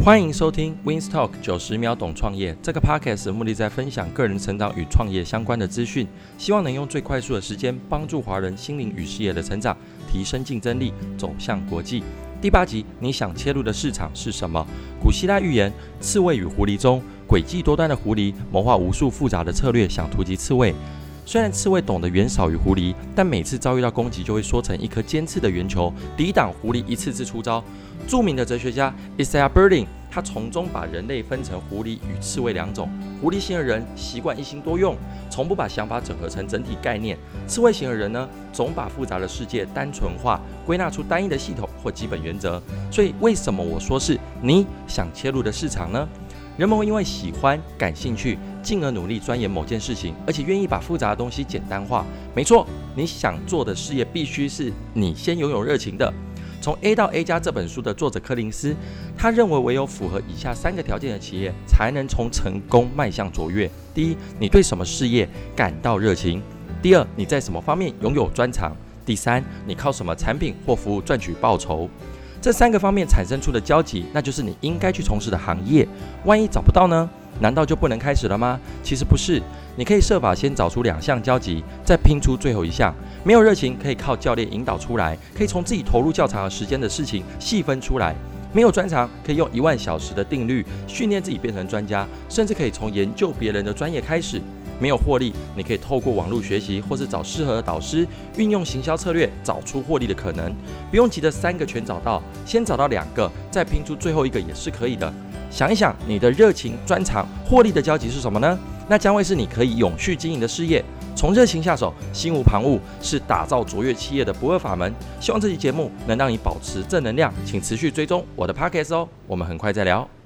欢迎收听 Wins Talk 90秒懂创业。这个 podcast 目的在分享个人成长与创业相关的资讯，希望能用最快速的时间帮助华人心灵与事业的成长，提升竞争力，走向国际。第8集，你想切入的市场是什么？古希腊寓言《刺猬与狐狸》中，诡计多端的狐狸谋划无数复杂的策略，想突击刺猬。虽然刺猬懂得远少于狐狸，但每次遭遇到攻击就会缩成一颗尖刺的圆球，抵挡狐狸一次次出招。著名的哲学家 Isaiah Berlin， 他从中把人类分成狐狸与刺猬两种。狐狸型的人习惯一心多用，从不把想法整合成整体概念；刺猬型的人呢，总把复杂的世界单纯化，归纳出单一的系统或基本原则。所以，为什么我说是你想切入的市场呢？人们会因为喜欢、感兴趣，进而努力钻研某件事情，而且愿意把复杂的东西简单化。没错，你想做的事业必须是你先拥有热情的。从 A 到 A 加这本书的作者柯林斯，他认为唯有符合以下3个条件的企业，才能从成功迈向卓越。第一，你对什么事业感到热情；第二，你在什么方面拥有专长；第三，你靠什么产品或服务赚取报酬。这3个方面产生出的交集，那就是你应该去从事的行业。万一找不到呢？难道就不能开始了吗？其实不是，你可以设法先找出2项交集，再拼出最后1项。没有热情可以靠教练引导出来，可以从自己投入较长的时间的事情细分出来。没有专长可以用10000小时的定律训练自己变成专家，甚至可以从研究别人的专业开始。没有获利，你可以透过网络学习，或是找适合的导师，运用行销策略找出获利的可能。不用急着3个全找到，先找到2个，再拼出最后1个也是可以的。想一想，你的热情、专长、获利的交集是什么呢？那将会是你可以永续经营的事业。从热情下手，心无旁骛，是打造卓越企业的不二法门。希望这期节目能让你保持正能量，请持续追踪我的 podcast 哦。我们很快再聊。